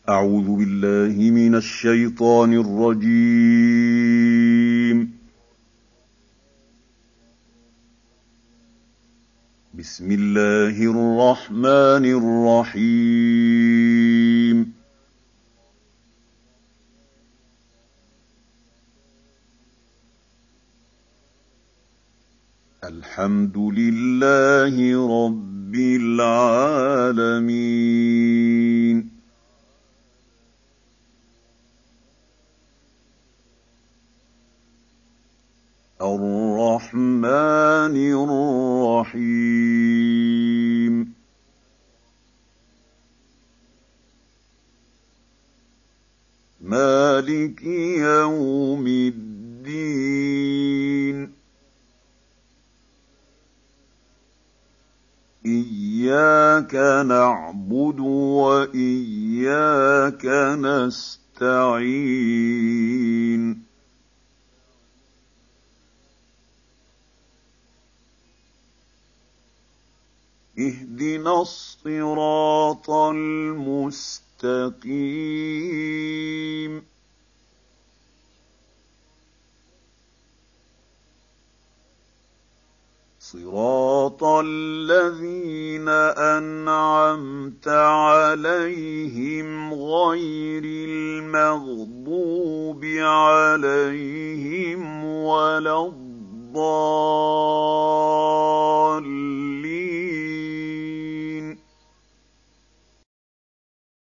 أعوذ بالله من الشيطان الرجيم. بسم الله الرحمن الرحيم. الحمد لله رب العالمين. الرحمن الرحيم. مالك يوم الدين. إياك نعبد وإياك نستعين. اهدنا الصراط المستقيم. صراط الذين أنعمت عليهم غير المغضوب عليهم ولا الضالين.